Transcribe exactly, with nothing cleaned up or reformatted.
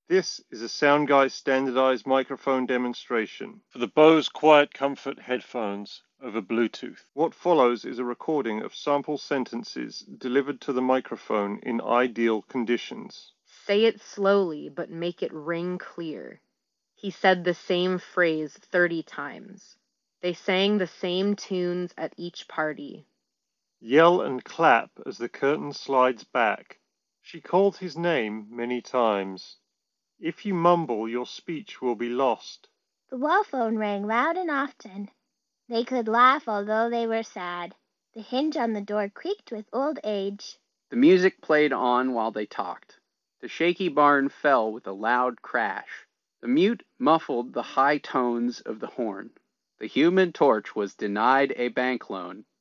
This is a SoundGuy standardized microphone demonstration for the Bose Quiet Comfort headphones over Bluetooth. What follows is a recording of sample sentences delivered to the microphone in ideal conditions. Say it slowly, but make it ring clear. He said the same phrase thirty times. They sang the same tunes at each party. Yell and clap as the curtain slides back. She called his name many times. If you mumble, your speech will be lost. The wall phone rang loud and often. They could laugh although they were sad. The hinge on the door creaked with old age. The music played on while they talked. The shaky barn fell with a loud crash. The mute muffled the high tones of the horn. The Human Torch was denied a bank loan.